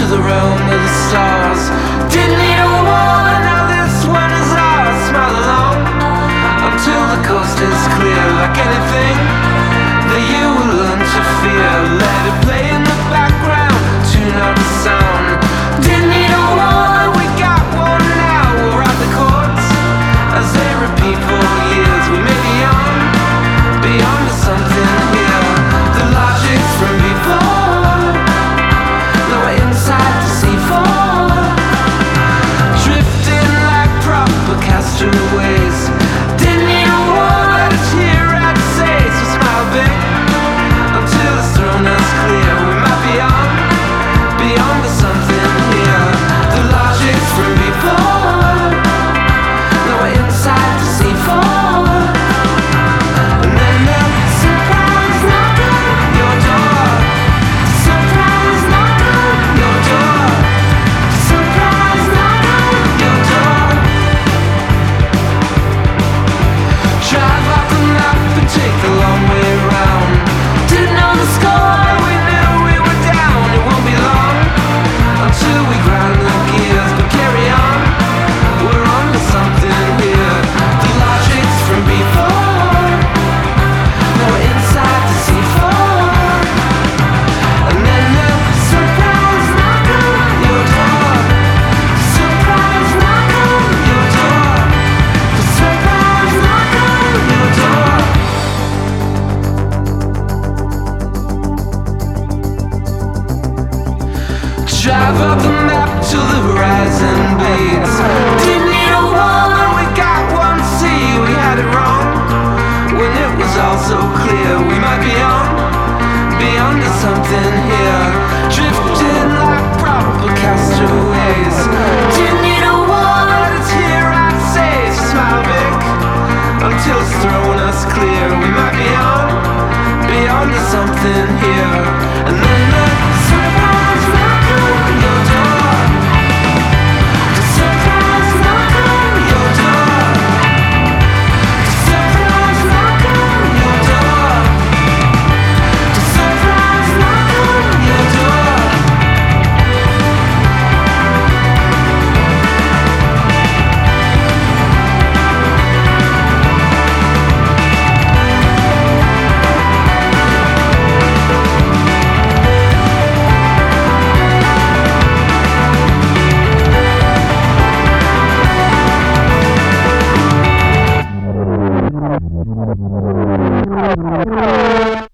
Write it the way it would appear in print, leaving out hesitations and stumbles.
the realm of the stars. Didn't need a war, now this one is ours. Smile along until the coast is clear. Like anything that you will learn to fear, let it play in the background, tune out the sound. Didn't need a war, we got one now. We'll write the chords as they repeat for years. We may be beyond something here. The logic's from before, now we're inside to see for. Drifting like proper castaways. Didn't need a war, let us hear I'd say. So smile big until it's thrown us clear. We might be beyond to something here. The logic's from before, now we're inside to see for. Take the long way round. Didn't know the score, we knew we were down. It won't be long until we grind the gears, but carry on, we're on to something here. The logic's from before, now we're inside to see for. And then the surprise knock on your door. Surprise knock on your door. The surprise knock on your door. Drive up the map till the horizon bleeds. Didn't need a war, we got one sea. We had it wrong when it was all so clear. We might be beyond to something here. Drifting like proper castaways. Didn't need a war, it's here I'd say. So smile big until it's thrown us clear. We might be beyond to something here. And then the surprise knock on your door. The surprise knock on your door. The surprise knock on your door. The surprise knock on your door. Thank you.